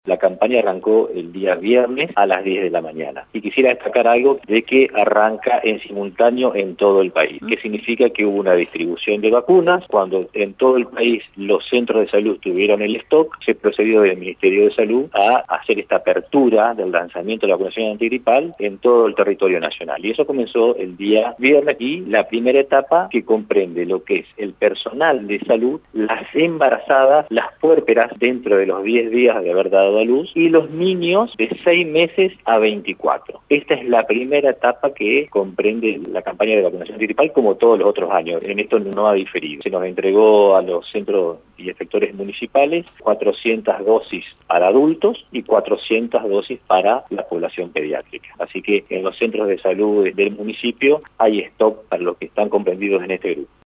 La campaña arrancó el día viernes a las 10 de la mañana. Y quisiera destacar algo de que arranca en simultáneo en todo el país, que significa que hubo una distribución de vacunas. Cuando en todo el país los centros de salud tuvieron el stock, se procedió del Ministerio de Salud a hacer esta apertura del lanzamiento de la vacunación antigripal en todo el territorio nacional. Y eso comenzó el día viernes y la primera etapa que comprende lo que es el personal de salud, las embarazadas, las puérperas dentro de los 10 días de haber dado a luz y los niños de 6 meses a 24. Esta es la primera etapa que comprende la campaña de vacunación antigripal como todos los otros años. En esto no ha diferido. Se nos entregó a los centros y efectores municipales 400 dosis para adultos y 400 dosis para la población pediátrica. Así que en los centros de salud del municipio hay stock para los que están comprendidos en este grupo.